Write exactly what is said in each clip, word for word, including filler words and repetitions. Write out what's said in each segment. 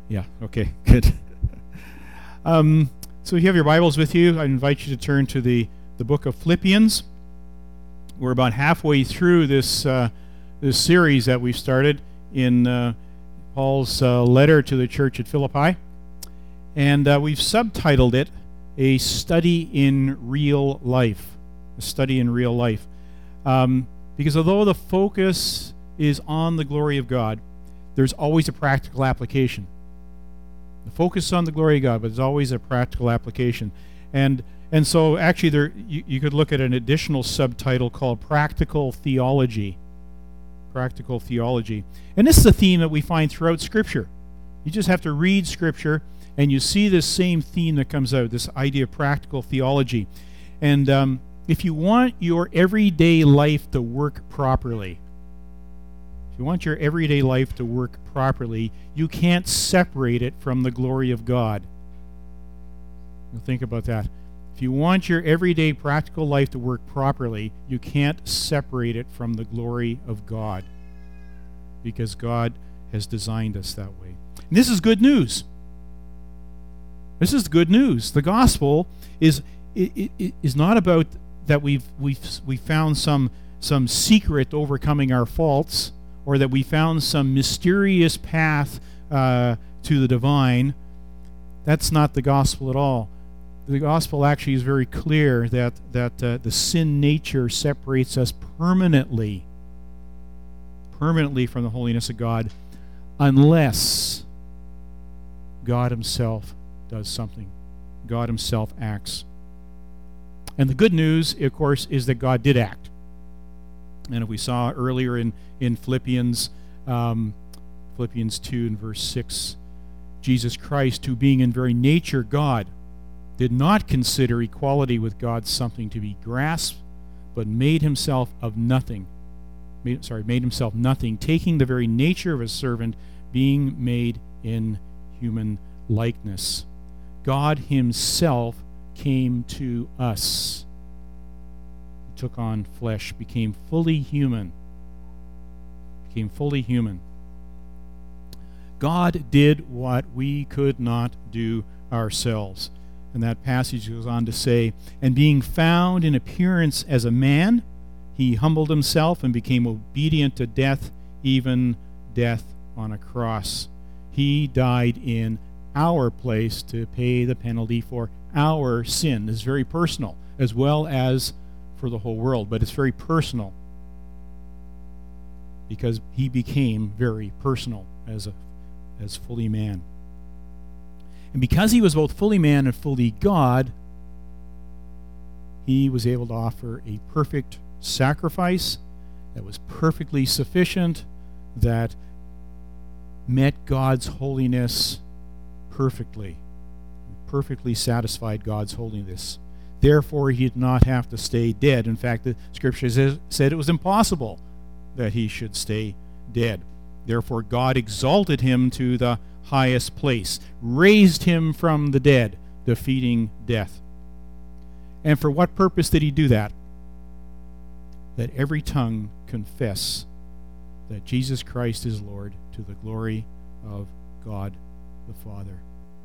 Yeah, okay, good. um, so if you have your Bibles with you, I invite you to turn to the, the book of Philippians. We're about halfway through this uh, this series that we've started in uh, Paul's uh, letter to the church at Philippi. And uh, we've subtitled it, A Study in Real Life. A Study in Real Life. Um, because although the focus is on the glory of God, there's always a practical application. The focus is on the glory of God, but there's always a practical application. And and so actually there you, you could look at an additional subtitle called Practical Theology. Practical Theology. And this is a theme that we find throughout Scripture. You just have to read Scripture and you see this same theme that comes out, this idea of practical theology. And um, if you want your everyday life to work properly, if you want your everyday life to work properly, you can't separate it from the glory of God. Now think about that. If you want your everyday practical life to work properly, you can't separate it from the glory of God, because God has designed us that way. And this is good news. This is good news. The gospel is it, it, is not about that we've we've we found some some secret to overcoming our faults, or that we found some mysterious path uh, to the divine. That's not the gospel at all. The gospel actually is very clear that that uh, the sin nature separates us permanently, permanently from the holiness of God, unless God himself does something. God himself acts. And the good news, of course, is that God did act. And if we saw earlier in, in Philippians, um, Philippians two and verse six, Jesus Christ, who being in very nature God, did not consider equality with God something to be grasped, but made himself of nothing. Made, sorry, made himself nothing, taking the very nature of a servant, being made in human likeness. God himself came to us. He took on flesh, became fully human. Became fully human. God did what we could not do ourselves. And that passage goes on to say, and being found in appearance as a man, he humbled himself and became obedient to death, even death on a cross. He died in our place to pay the penalty for our sin. It's very personal, as well as for the whole world, but it's very personal because he became very personal as a as fully man. And because he was both fully man and fully God, he was able to offer a perfect sacrifice that was perfectly sufficient, that met God's holiness perfectly, perfectly satisfied God's holiness. Therefore, he did not have to stay dead. In fact, the Scripture says, said it was impossible that he should stay dead. Therefore, God exalted him to the highest place, raised him from the dead, defeating death. And for what purpose did he do that? That every tongue confess that Jesus Christ is Lord, to the glory of God the Father.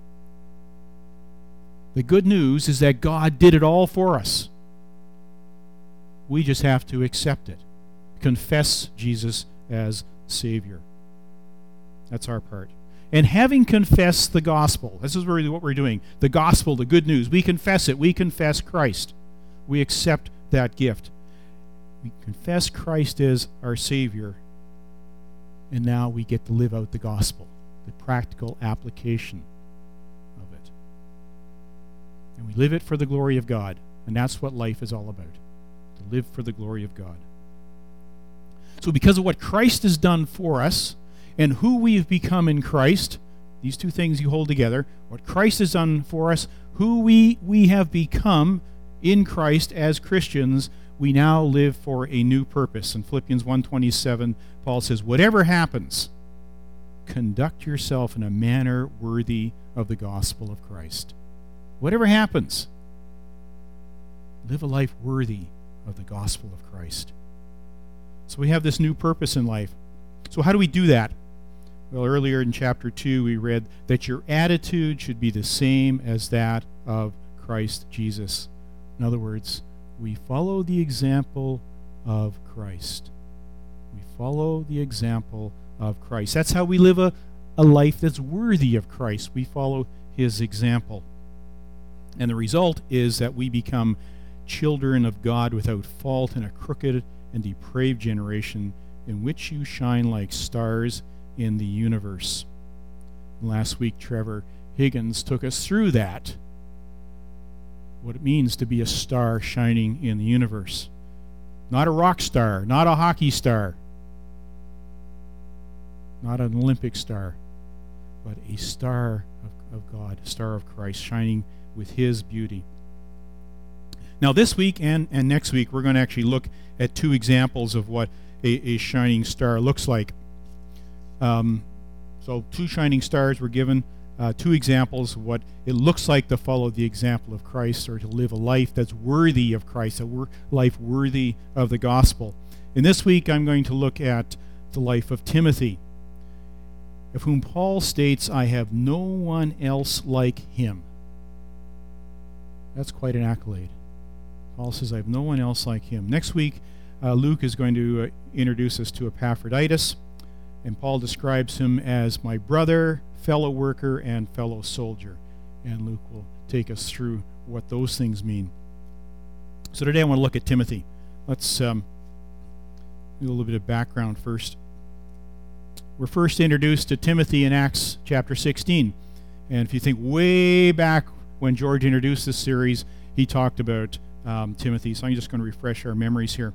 The good news is that God did it all for us. We just have to accept it. Confess Jesus as Savior. That's our part. And having confessed the gospel, this is really what we're doing. The gospel, the good news. We confess it. We confess Christ. We accept that gift. We confess Christ as our Savior. And now we get to live out the gospel, the practical application of it. And we live it for the glory of God. And that's what life is all about, to live for the glory of God. So because of what Christ has done for us, and who we've become in Christ, these two things you hold together, what Christ has done for us, who we, we have become in Christ as Christians, we now live for a new purpose. In Philippians one twenty-seven, Paul says, whatever happens, conduct yourself in a manner worthy of the gospel of Christ. Whatever happens, live a life worthy of the gospel of Christ. So we have this new purpose in life. So how do we do that? Well, earlier in chapter two, we read that your attitude should be the same as that of Christ Jesus. In other words, we follow the example of Christ. We follow the example of Christ. That's how we live a, a life that's worthy of Christ. We follow his example. And the result is that we become children of God without fault in a crooked and depraved generation in which you shine like stars in the universe. Last week, Trevor Higgins took us through that, what it means to be a star shining in the universe. Not a rock star, not a hockey star, not an Olympic star, but a star of, of God, a star of Christ, shining with his beauty. Now this week and, and next week, we're going to actually look at two examples of what a, a shining star looks like. Um, so two shining stars were given, uh, two examples of what it looks like to follow the example of Christ, or to live a life that's worthy of Christ, a wor- life worthy of the gospel. And this week I'm going to look at the life of Timothy, of whom Paul states, I have no one else like him. That's quite an accolade. Paul says, I have no one else like him. Next week, uh, Luke is going to uh, introduce us to Epaphroditus. And Paul describes him as my brother, fellow worker, and fellow soldier. And Luke will take us through what those things mean. So today I want to look at Timothy. Let's um, do a little bit of background first. We're first introduced to Timothy in Acts chapter sixteen. And if you think way back when George introduced this series, he talked about um, Timothy. So I'm just going to refresh our memories here.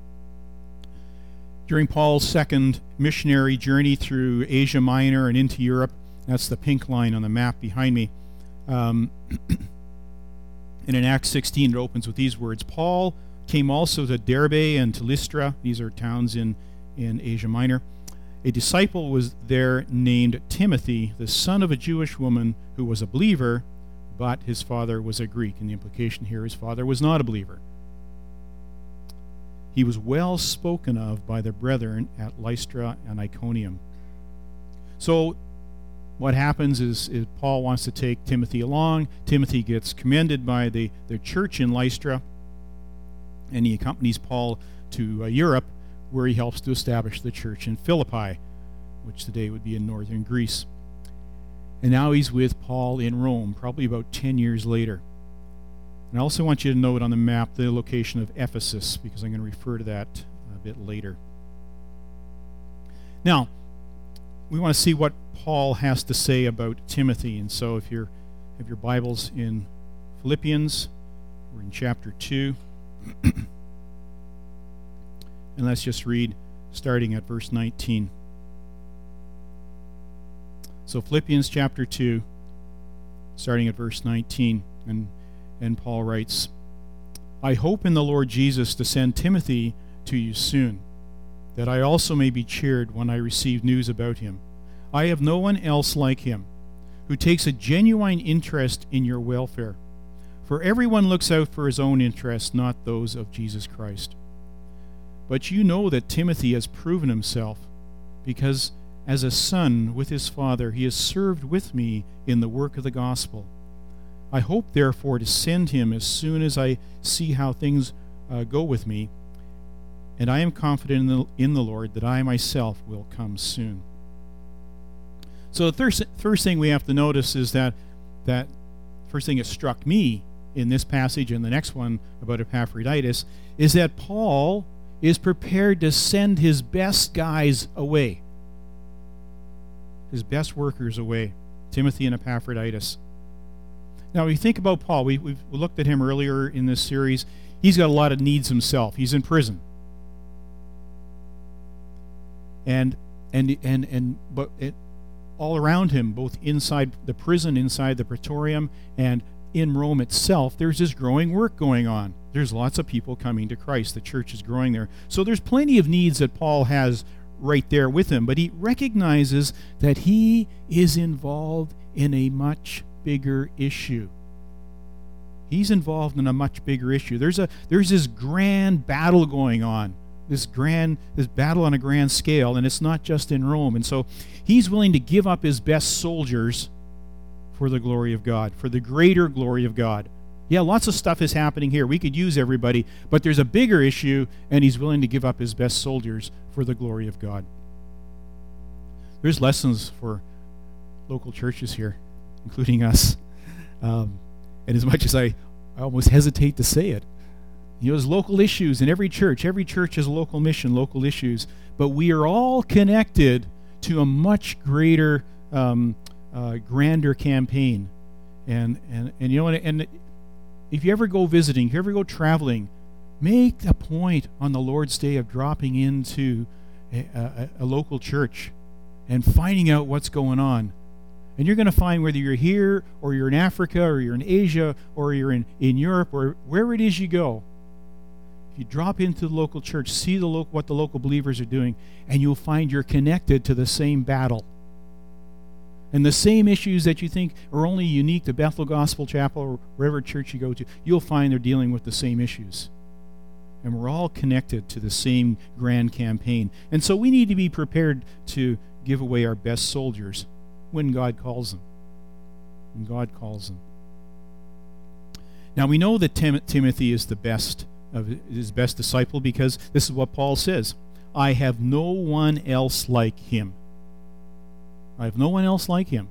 During Paul's second missionary journey through Asia Minor and into Europe, that's the pink line on the map behind me, um, and in Acts sixteen it opens with these words, Paul came also to Derbe and to Lystra, these are towns in, in Asia Minor. A disciple was there named Timothy, the son of a Jewish woman who was a believer, but his father was a Greek, and the implication here, his father was not a believer. He was well spoken of by the brethren at Lystra and Iconium. So what happens is, is Paul wants to take Timothy along. Timothy gets commended by the, the church in Lystra, and he accompanies Paul to uh, Europe, where he helps to establish the church in Philippi, which today would be in northern Greece. And now he's with Paul in Rome, probably about ten years later. And I also want you to note on the map the location of Ephesus, because I'm going to refer to that a bit later. Now, we want to see what Paul has to say about Timothy. And so if you have your Bibles in Philippians, we're in chapter two. And let's just read starting at verse nineteen. So Philippians chapter two, starting at verse nineteen. And And Paul writes, I hope in the Lord Jesus to send Timothy to you soon, that I also may be cheered when I receive news about him. I have no one else like him, who takes a genuine interest in your welfare. For everyone looks out for his own interests, not those of Jesus Christ. But you know that Timothy has proven himself, because as a son with his father, he has served with me in the work of the gospel. I hope, therefore, to send him as soon as I see how things uh, go with me, and I am confident in the, in the Lord that I myself will come soon. So the first, first thing we have to notice is that that first thing that struck me in this passage and the next one about Epaphroditus is that Paul is prepared to send his best guys away, his best workers away, Timothy and Epaphroditus. Now, when you think about Paul, we, we've looked at him earlier in this series. He's got a lot of needs himself. He's in prison. And, and, and, and but it, all around him, both inside the prison, inside the praetorium, and in Rome itself, there's this growing work going on. There's lots of people coming to Christ. The church is growing there. So there's plenty of needs that Paul has right there with him, but he recognizes that he is involved in a much bigger issue. He's involved in a much bigger issue. There's a there's this grand battle going on this grand, this battle on a grand scale, and it's not just in Rome. And so he's willing to give up his best soldiers for the glory of God, for the greater glory of God. Yeah, lots of stuff is happening here. We could use everybody, but there's a bigger issue, and he's willing to give up his best soldiers for the glory of God. There's lessons for local churches here, including us. Um, and as much as I, I almost hesitate to say it, you know, there's local issues in every church. Every church has a local mission, local issues. But we are all connected to a much greater, um, uh, grander campaign. And, and, and you know, and, and if you ever go visiting, if you ever go traveling, make a point on the Lord's Day of dropping into a, a, a local church and finding out what's going on. And you're going to find, whether you're here or you're in Africa or you're in Asia or you're in, in Europe or wherever it is you go, if you drop into the local church, see the lo- what the local believers are doing, and you'll find you're connected to the same battle. And the same issues that you think are only unique to Bethel Gospel Chapel or wherever church you go to, you'll find they're dealing with the same issues. And we're all connected to the same grand campaign. And so we need to be prepared to give away our best soldiers when God calls them. When God calls them. Now we know that Tim- Timothy is the best of his best disciple, because this is what Paul says: I have no one else like him. I have no one else like him.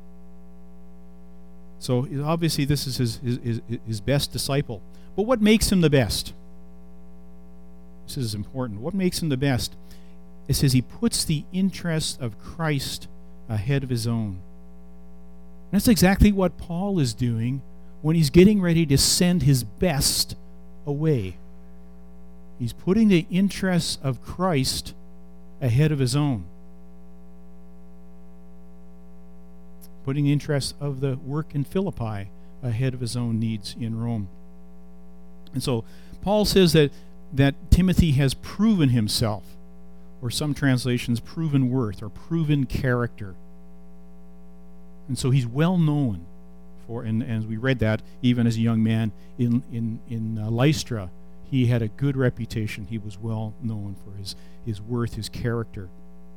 So obviously this is his, his, his, his best disciple. But what makes him the best? This is important. What makes him the best? It says he puts the interest of Christ ahead of his own. And that's exactly what Paul is doing when he's getting ready to send his best away. He's putting the interests of Christ ahead of his own. Putting the interests of the work in Philippi ahead of his own needs in Rome. And so Paul says that, that Timothy has proven himself, or some translations, proven worth, or proven character. And so he's well known for, and, and as we read that, even as a young man in, in, in uh, Lystra, he had a good reputation. He was well known for his, his worth, his character.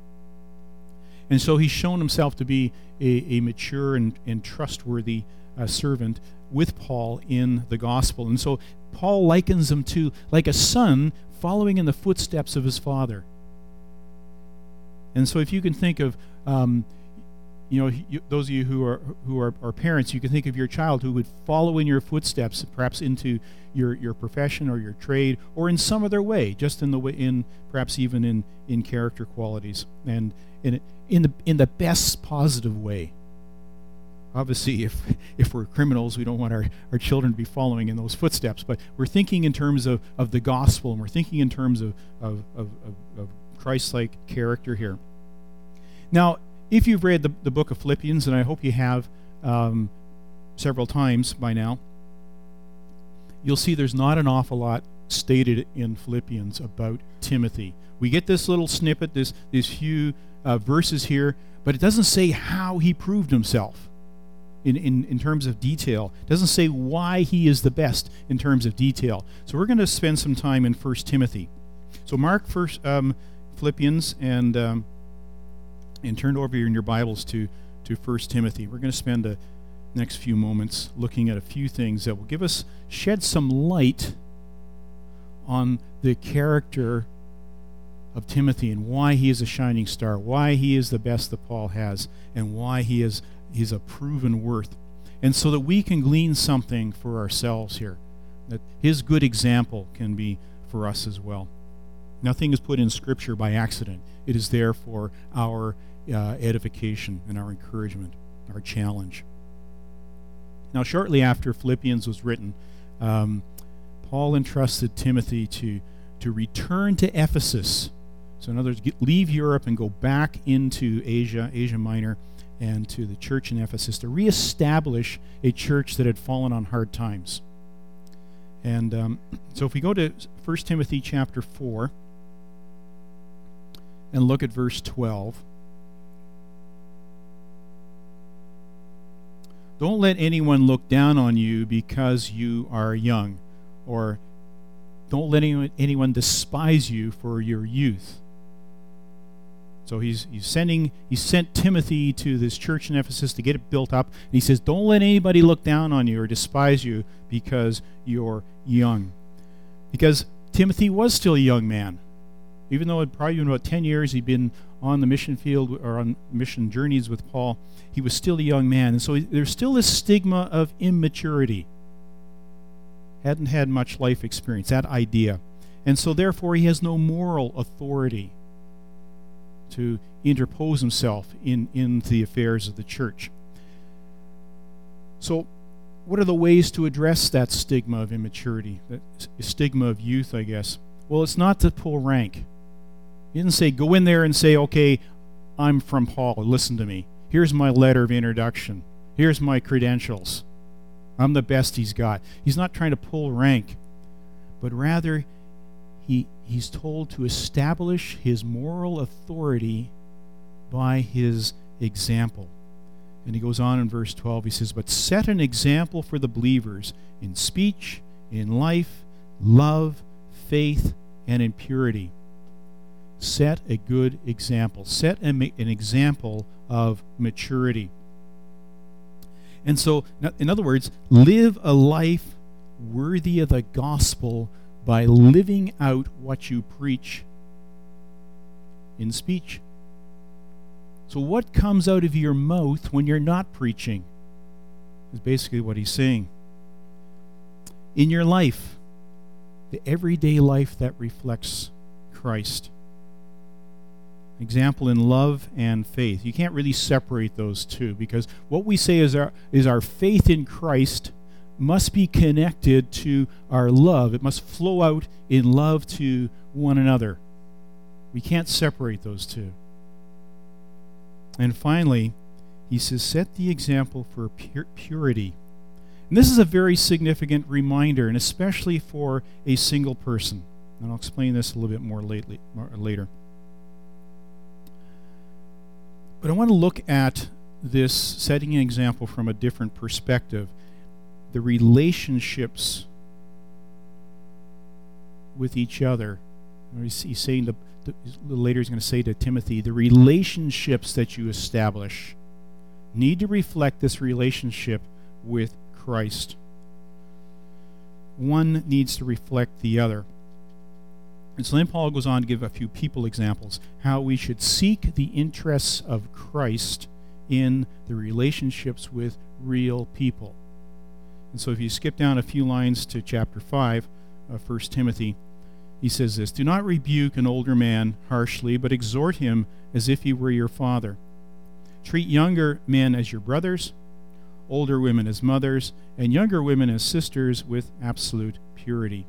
And so he's shown himself to be a, a mature and, and trustworthy uh, servant with Paul in the gospel. And so Paul likens him to like a son following in the footsteps of his father. And so if you can think of, um, you know, you, those of you who are who are, are parents, you can think of your child who would follow in your footsteps, perhaps into your, your profession or your trade, or in some other way, just in the way, in perhaps even in, in character qualities, and in in the in the best positive way. Obviously, if if we're criminals, we don't want our, our children to be following in those footsteps. But we're thinking in terms of, of the gospel, and we're thinking in terms of of, of, of, of Christ-like character here. Now, if you've read the, the book of Philippians, and I hope you have um, several times by now, you'll see there's not an awful lot stated in Philippians about Timothy. We get this little snippet, this these few uh, verses here, but it doesn't say how he proved himself in, in, in terms of detail. It doesn't say why he is the best in terms of detail. So we're going to spend some time in First Timothy. So mark first um, Philippians and um, and turn over in your Bibles to to First Timothy. We're going to spend the next few moments looking at a few things that will give us, shed some light on the character of Timothy and why he is a shining star, why he is the best that Paul has, and why he is he's a proven worth. And so that we can glean something for ourselves here, that his good example can be for us as well. Nothing is put in Scripture by accident. It is there for our uh, edification and our encouragement, our challenge. Now, shortly after Philippians was written, um, Paul entrusted Timothy to, to return to Ephesus. So in other words, get, leave Europe and go back into Asia, Asia Minor, and to the church in Ephesus to reestablish a church that had fallen on hard times. And um, so if we go to First Timothy chapter four and look at verse twelve. Don't let anyone look down on you because you are young, or don't let anyone, anyone despise you for your youth. So he's he's sending he sent Timothy to this church in Ephesus to get it built up. And he says, don't let anybody look down on you or despise you because you're young. Because Timothy was still a young man. Even though it probably been about ten years he'd been on the mission field or on mission journeys with Paul, he was still a young man. And so there's still this stigma of immaturity. Hadn't had much life experience, that idea. And so therefore he has no moral authority to interpose himself in, in the affairs of the church. So what are the ways to address that stigma of immaturity, that stigma of youth, I guess? Well, it's not to pull rank. He didn't say, go in there and say, okay, I'm from Paul, listen to me. Here's my letter of introduction. Here's my credentials. I'm the best he's got. He's not trying to pull rank, but rather he he's told to establish his moral authority by his example. And he goes on in verse twelve, he says, but set an example for the believers in speech, in life, love, faith, and in purity. Set a good example. Set an example of maturity. And so, in other words, live a life worthy of the gospel by living out what you preach in speech. So what comes out of your mouth when you're not preaching is basically what he's saying. In your life, the everyday life that reflects Christ. Example in love and faith. You can't really separate those two, because what we say is our is our faith in Christ must be connected to our love. It must flow out in love to one another. We can't separate those two. And finally, he says, set the example for pur- purity. And this is a very significant reminder, and especially for a single person. And I'll explain this a little bit more, lately, more later. But I want to look at this setting an example from a different perspective. The relationships with each other. He's, he's saying to, to, a little later he's going to say to Timothy, the relationships that you establish need to reflect this relationship with Christ. One needs to reflect the other. And so then Paul goes on to give a few people examples, how we should seek the interests of Christ in the relationships with real people. And so if you skip down a few lines to chapter five of First Timothy, he says this, do not rebuke an older man harshly, but exhort him as if he were your father. Treat younger men as your brothers, older women as mothers, and younger women as sisters with absolute purity.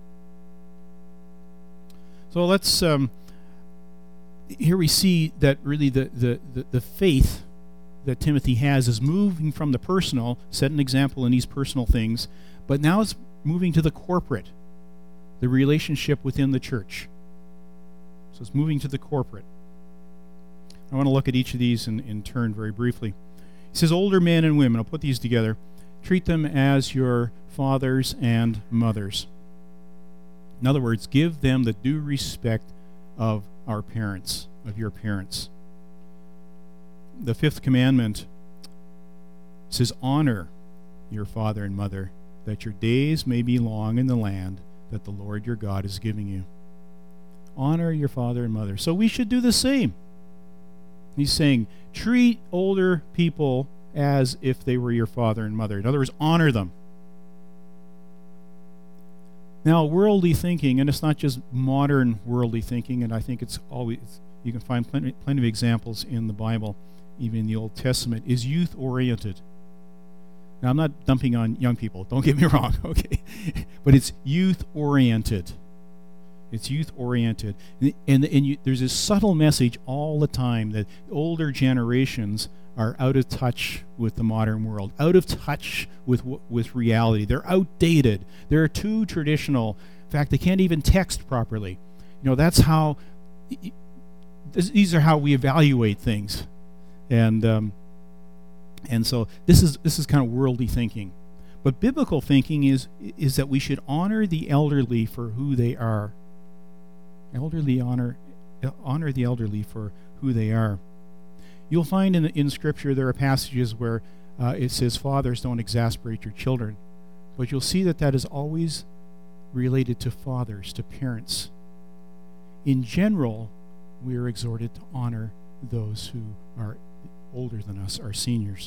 So let's, um, here we see that really the, the, the, the faith that Timothy has is moving from the personal, set an example in these personal things, but now it's moving to the corporate, the relationship within the church. So it's moving to the corporate. I want to look at each of these in, in turn very briefly. He says, older men and women, I'll put these together, treat them as your fathers and mothers. In other words, give them the due respect of our parents, of your parents. The fifth commandment says, honor your father and mother, that your days may be long in the land that the Lord your God is giving you. Honor your father and mother. So we should do the same. He's saying, treat older people as if they were your father and mother. In other words, honor them. Now, worldly thinking, and it's not just modern worldly thinking, and I think it's always, you can find plenty, plenty of examples in the Bible, even in the Old Testament, is youth-oriented. Now, I'm not dumping on young people, don't get me wrong, okay? But it's youth-oriented. It's youth-oriented. And, and, and you, there's this subtle message all the time that older generations are out of touch with the modern world, out of touch with with reality. They're outdated. They're too traditional. In fact, they can't even text properly. You know, that's how, these are how we evaluate things. And um, and so this is this is kind of worldly thinking. But biblical thinking is is that we should honor the elderly for who they are. Elderly honor honor the elderly for who they are. You'll find in in Scripture there are passages where uh, it says, "Fathers, don't exasperate your children," but you'll see that that is always related to fathers, to parents. In general, we are exhorted to honor those who are older than us, our seniors.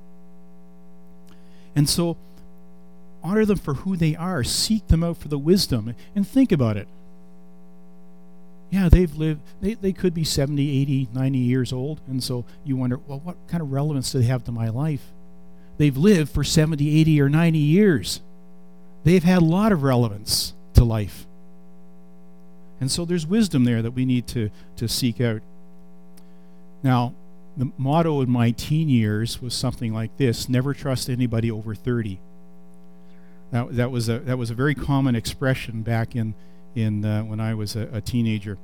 And so, honor them for who they are. Seek them out for the wisdom. And think about it. Yeah, they've lived, they, they could be seventy, eighty, ninety years old. And so you wonder, well, what kind of relevance do they have to my life? They've lived for seventy, eighty, or ninety years. They've had a lot of relevance to life. And so there's wisdom there that we need to, to seek out. Now, the motto in my teen years was something like this: never trust anybody over thirty. That, that was a that was a very common expression back in in uh, when I was a, a teenager.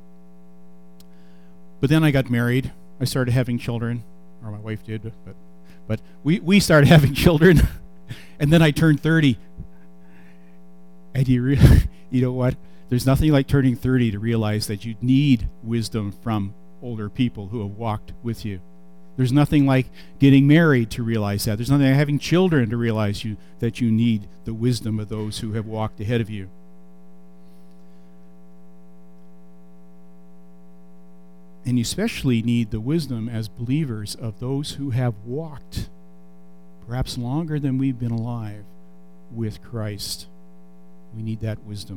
But then I got married. I started having children, or my wife did, but but we, we started having children, and then I turned thirty. And you re- you know what? There's nothing like turning thirty to realize that you need wisdom from older people who have walked with you. There's nothing like getting married to realize that. There's nothing like having children to realize you that you need the wisdom of those who have walked ahead of you. And you especially need the wisdom as believers of those who have walked, perhaps longer than we've been alive, with Christ. We need that wisdom.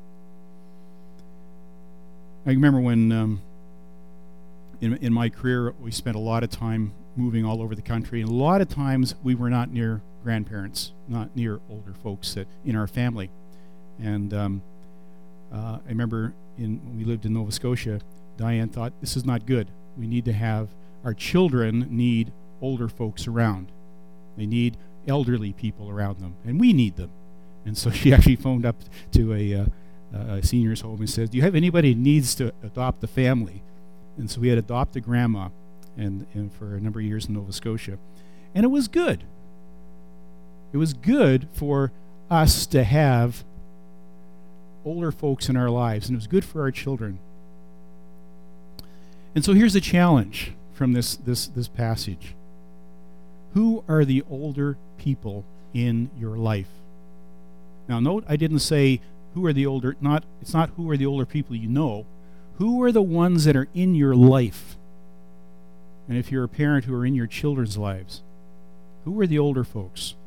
I remember when um, in, in my career, we spent a lot of time moving all over the country, and a lot of times we were not near grandparents, not near older folks that in our family. And um, uh, I remember in, when we lived in Nova Scotia, Diane thought, this is not good. We need to have, our children need older folks around. They need elderly people around them, and we need them. And so she actually phoned up to a, uh, a seniors home and said, do you have anybody who needs to adopt a family? And so we had adopted a grandma and, and for a number of years in Nova Scotia. And it was good. It was good for us to have older folks in our lives, and it was good for our children. And so here's the challenge from this, this, this passage. Who are the older people in your life? Now note, I didn't say who are the older, not it's not who are the older people you know. Who are the ones that are in your life? And if you're a parent, who are in your children's lives? Who are the older folks?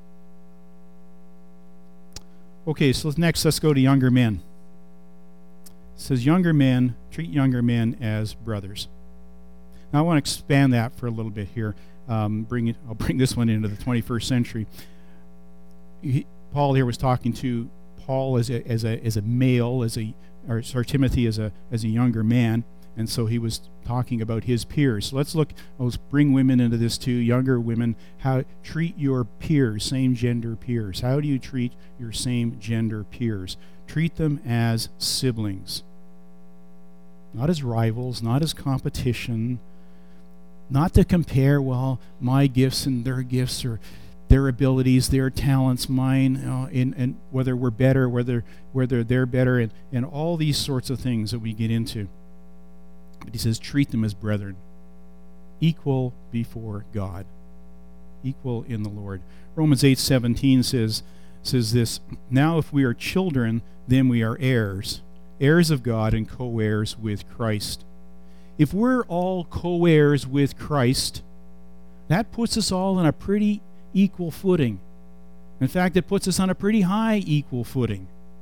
Okay, so next let's go to younger men. It says younger men, treat younger men as brothers. Now I want to expand that for a little bit here. Um, bring it, I'll bring this one into the twenty-first century. He, Paul here was talking to Paul as a as a as a male, as a or sorry, Timothy as a as a younger man, and so he was talking about his peers. So let's look. Let's bring women into this too. Younger women, how treat your peers, same gender peers. How do you treat your same gender peers? Treat them as siblings, not as rivals, not as competition, not to compare. Well, my gifts and their gifts are. Their abilities, their talents, mine, uh, and, and whether we're better, whether whether they're better, and, and all these sorts of things that we get into. But he says, treat them as brethren, equal before God, equal in the Lord. Romans eight seventeen says says this: now if we are children, then we are heirs, heirs of God and co-heirs with Christ. If we're all co-heirs with Christ, that puts us all on a pretty equal footing. In fact, it puts us on a pretty high equal footing.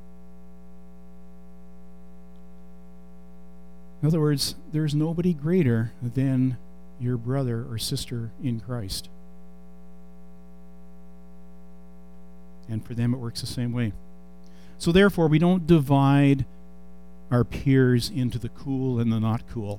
In other words, there's nobody greater than your brother or sister in Christ. And for them it works the same way. So therefore, we don't divide our peers into the cool and the not cool.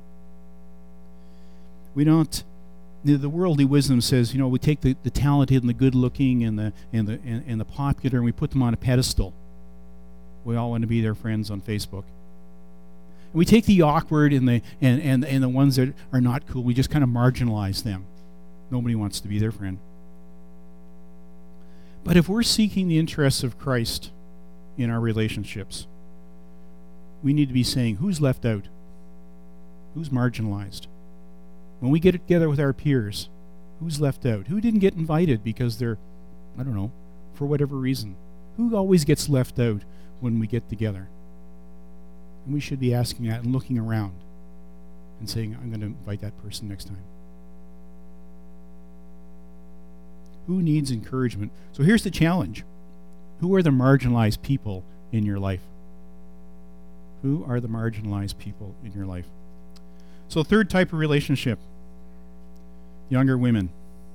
We don't The worldly wisdom says, you know, we take the, the talented and the good-looking and the and the and, and the popular, and we put them on a pedestal. We all want to be their friends on Facebook. And we take the awkward and the and, and and the ones that are not cool. We just kind of marginalize them. Nobody wants to be their friend. But if we're seeking the interests of Christ in our relationships, we need to be saying, who's left out? Who's marginalized? When we get together with our peers, who's left out? Who didn't get invited because they're, I don't know, for whatever reason? Who always gets left out when we get together? And we should be asking that and looking around and saying, I'm going to invite that person next time. Who needs encouragement? So here's the challenge. Who are the marginalized people in your life? Who are the marginalized people in your life? So third type of relationship, younger women.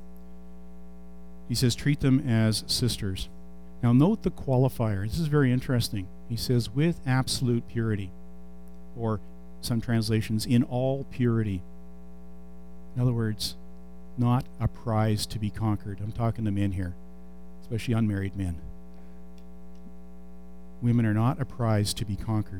He says, treat them as sisters. Now note the qualifier. This is very interesting. He says, with absolute purity, or some translations, in all purity. In other words, not a prize to be conquered. I'm talking to men here, especially unmarried men. Women are not a prize to be conquered.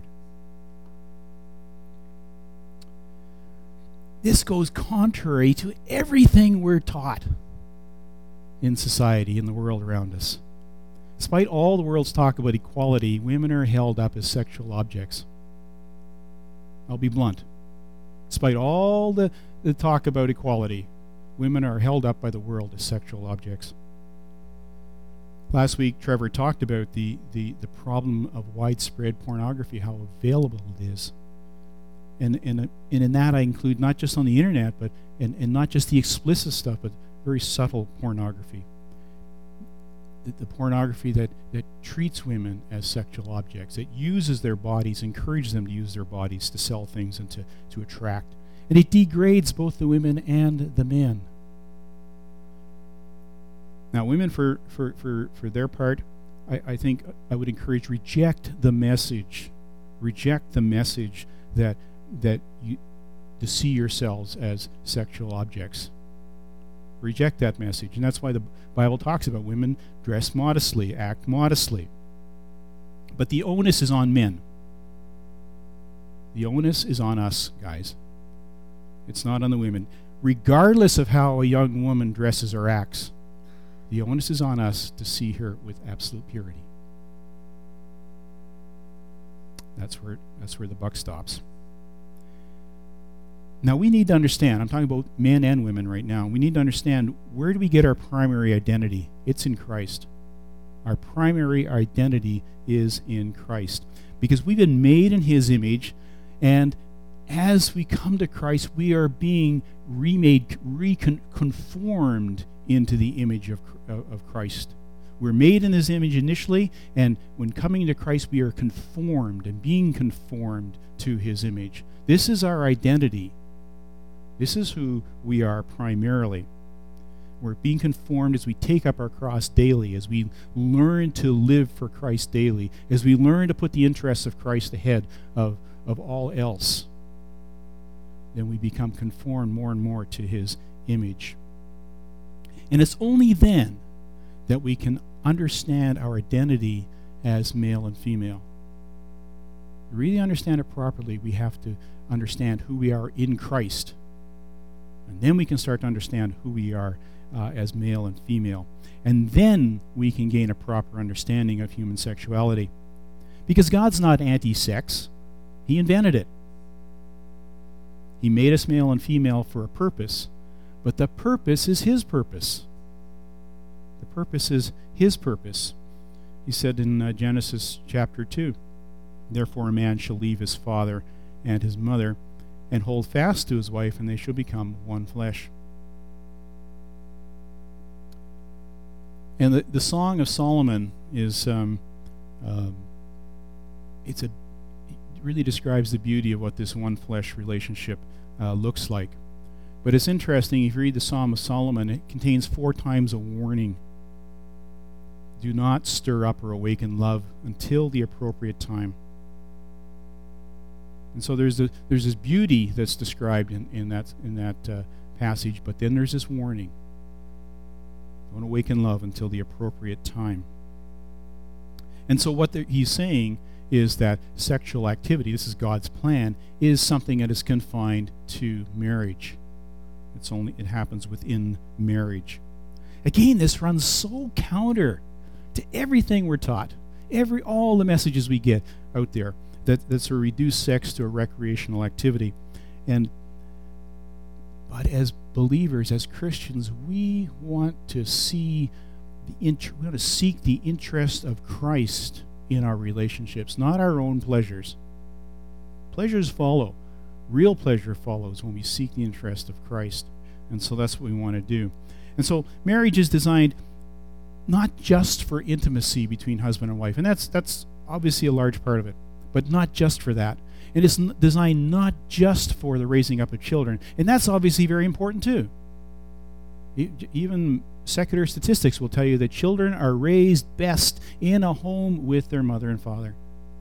This goes contrary to everything we're taught in society, in the world around us. Despite all the world's talk about equality, women are held up as sexual objects. I'll be blunt. Despite all the, the talk about equality, women are held up by the world as sexual objects. Last week, Trevor talked about the, the, the problem of widespread pornography, how available it is. And, and, and in that I include not just on the internet, but and, and not just the explicit stuff, but very subtle pornography. The, the pornography that, that treats women as sexual objects, that uses their bodies, encourages them to use their bodies to sell things and to, to attract. And it degrades both the women and the men. Now, women, for, for, for, for their part, I, I think I would encourage, reject the message. Reject the message that that you to see yourselves as sexual objects. Reject that message. And that's why the Bible talks about women dress modestly, act modestly. But the onus is on men. The onus is on us, guys. It's not on the women. Regardless of how a young woman dresses or acts, the onus is on us to see her with absolute purity. That's where that's where the buck stops. Now we need to understand, I'm talking about men and women right now, we need to understand, where do we get our primary identity? It's in Christ. Our primary identity is in Christ. Because we've been made in His image, and as we come to Christ, we are being remade, reconformed into the image of, of Christ. We're made in His image initially, and when coming to Christ, we are conformed and being conformed to His image. This is our identity. This is who we are primarily. We're being conformed as we take up our cross daily, as we learn to live for Christ daily, as we learn to put the interests of Christ ahead of, of all else. Then we become conformed more and more to His image. And it's only then that we can understand our identity as male and female. To really understand it properly, we have to understand who we are in Christ. And then we can start to understand who we are uh, as male and female. And then we can gain a proper understanding of human sexuality. Because God's not anti-sex. He invented it. He made us male and female for a purpose. But the purpose is His purpose. The purpose is His purpose. He said in uh, Genesis chapter two, therefore a man shall leave his father and his mother and hold fast to his wife, and they shall become one flesh. And the, the Song of Solomon is, um, uh, it's a, it really describes the beauty of what this one flesh relationship uh, looks like. But it's interesting, if you read the Psalm of Solomon, it contains four times a warning. Do not stir up or awaken love until the appropriate time. And so there's the, there's this beauty that's described in, in that in that uh, passage, but then there's this warning. Don't awaken love until the appropriate time. And so what the, he's saying is that sexual activity, this is God's plan, is something that is confined to marriage. It's only it happens within marriage. Again, this runs so counter to everything we're taught, every all the messages we get out there that that sort of reduce sex to a recreational activity. And but as believers, as Christians, we want to see the int- we want to seek the interest of Christ in our relationships, not our own pleasures. Pleasures follow. Real pleasure follows when we seek the interest of Christ. And so that's what we want to do. And so marriage is designed not just for intimacy between husband and wife, and that's that's obviously a large part of it, but not just for that. It is n- designed not just for the raising up of children, and that's obviously very important too. E- even secular statistics will tell you that children are raised best in a home with their mother and father.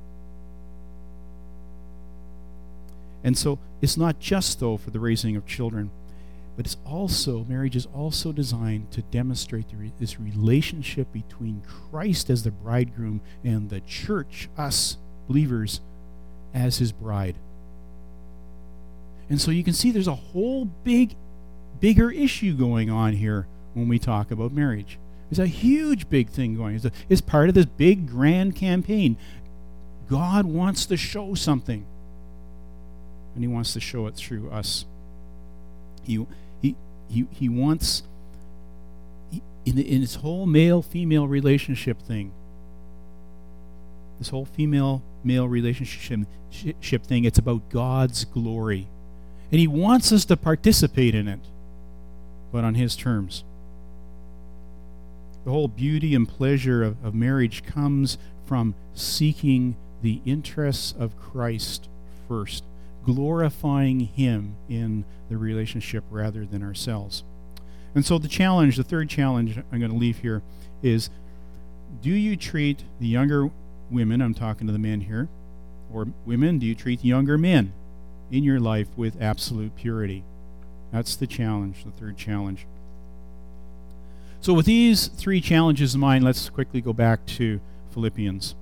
And so it's not just, though, for the raising of children, but it's also, marriage is also designed to demonstrate the re- this relationship between Christ as the bridegroom and the church, us believers, as his bride. And so you can see there's a whole big, bigger issue going on here when we talk about marriage. There's a huge, big thing going on. It's, a, it's part of this big, grand campaign. God wants to show something, and he wants to show it through us. He he he, he wants, he, in, the, in this whole male-female relationship thing, this whole female-male relationship ship thing, it's about God's glory. And he wants us to participate in it, but on his terms. The whole beauty and pleasure of, of marriage comes from seeking the interests of Christ first, glorifying him in the relationship rather than ourselves. And so the challenge, the third challenge I'm going to leave here is, do you treat the younger women, I'm talking to the men here, or women, do you treat younger men in your life with absolute purity? That's the challenge, the third challenge. So with these three challenges in mind, let's quickly go back to Philippians.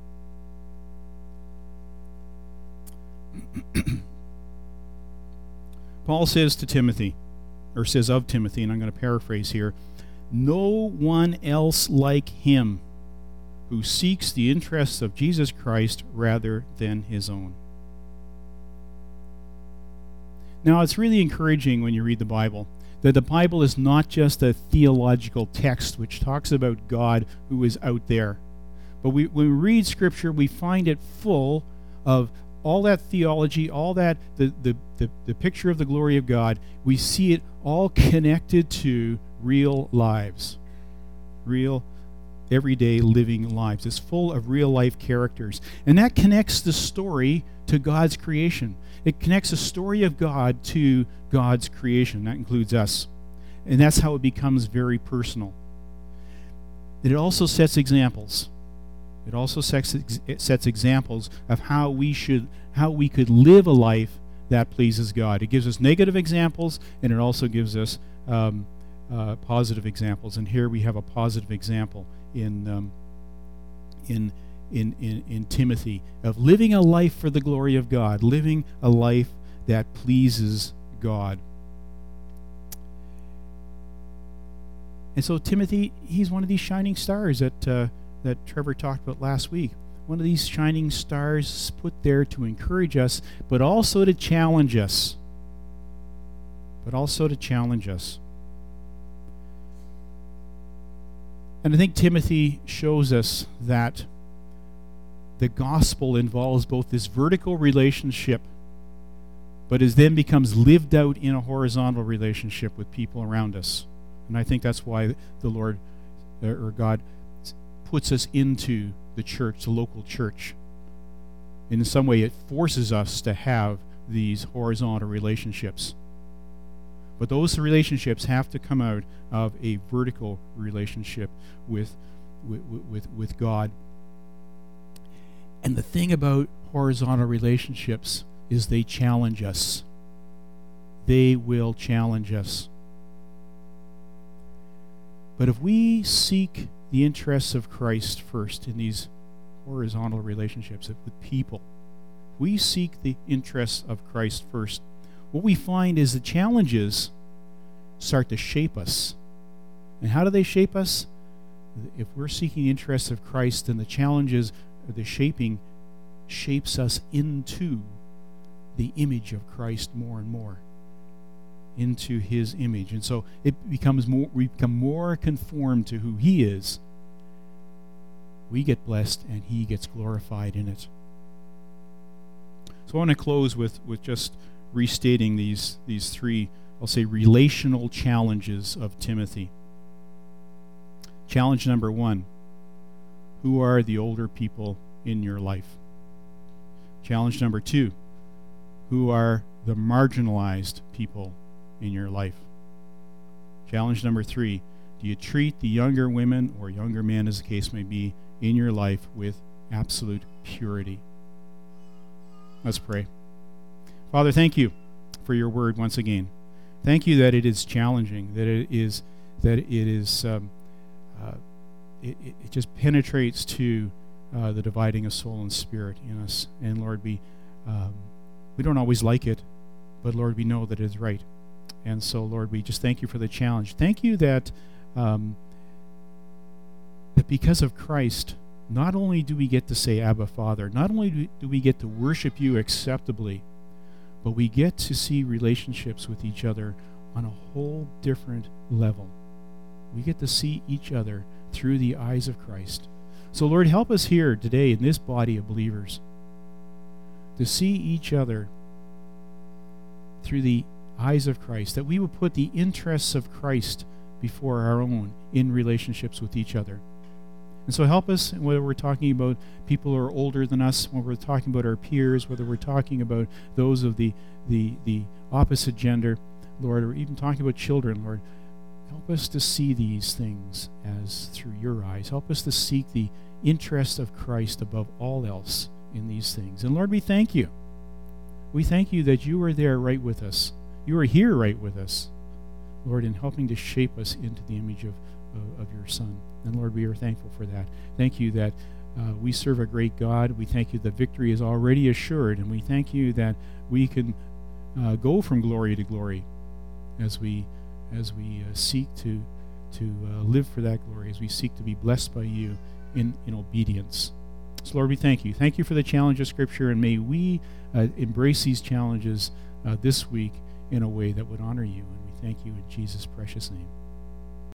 Paul says to Timothy, or says of Timothy, and I'm going to paraphrase here, no one else like him who seeks the interests of Jesus Christ rather than his own. Now, it's really encouraging when you read the Bible that the Bible is not just a theological text which talks about God who is out there. But we, when we read Scripture, we find it full of all that theology, all that, the, the, the, the picture of the glory of God. We see it all connected to real lives, real, everyday living lives. It's full of real-life characters. And that connects the story to God's creation. It connects the story of God to God's creation. That includes us. And that's how it becomes very personal. It also sets examples. It also sets, it sets examples of how we should, how we could live a life that pleases God. It gives us negative examples, and it also gives us um, uh, positive examples. And here we have a positive example in um, in. In, in, in Timothy, of living a life for the glory of God, living a life that pleases God. And so Timothy, he's one of these shining stars that uh, that Trevor talked about last week. One of these shining stars put there to encourage us, but also to challenge us. But also to challenge us. And I think Timothy shows us that the gospel involves both this vertical relationship, but it then becomes lived out in a horizontal relationship with people around us. And I think that's why the Lord, or God, puts us into the church, the local church. In some way, it forces us to have these horizontal relationships. But those relationships have to come out of a vertical relationship with, with, with, with God. And the thing about horizontal relationships is they challenge us. They will challenge us. But if we seek the interests of Christ first in these horizontal relationships with people, if we seek the interests of Christ first, what we find is the challenges start to shape us. And how do they shape us? if we're seeking the interests of Christ, then the challenges, the shaping, shapes us into the image of Christ more and more, into his image. And so it becomes more, we become more conformed to who he is. We get blessed and he gets glorified in it. So I want to close with, with just restating these, these three, I'll say, relational challenges of Timothy. Challenge number one: who are the older people in your life? Challenge number two: who are the marginalized people in your life? Challenge number three: do you treat the younger women or younger men, as the case may be, in your life with absolute purity? Let's pray. Father, thank you for your word once again. Thank you that it is challenging, that it is that it is um, uh, it, it just penetrates to uh, the dividing of soul and spirit in us. And Lord, we um, we don't always like it, but Lord, we know that it is right. And so, Lord, we just thank you for the challenge. Thank you that um, that because of Christ, not only do we get to say Abba, Father, not only do we get to worship you acceptably, but we get to see relationships with each other on a whole different level. We get to see each other through the eyes of Christ. So, Lord, help us here today in this body of believers to see each other through the eyes of Christ, that we would put the interests of Christ before our own in relationships with each other. And so help us, whether we're talking about people who are older than us, whether we're talking about our peers, whether we're talking about those of the, the, the opposite gender, Lord, or even talking about children, Lord, help us to see these things as through your eyes. Help us to seek the interest of Christ above all else in these things. And Lord, we thank you. We thank you that you are there right with us. You are here right with us, Lord, in helping to shape us into the image of, of, of your Son. And Lord, we are thankful for that. Thank you that uh, we serve a great God. We thank you that victory is already assured, and we thank you that we can uh, go from glory to glory as we as we uh, seek to to uh, live for that glory, as we seek to be blessed by you in, in obedience. So Lord, we thank you. Thank you for the challenge of Scripture, and may we uh, embrace these challenges uh, this week in a way that would honor you. And we thank you in Jesus' precious name.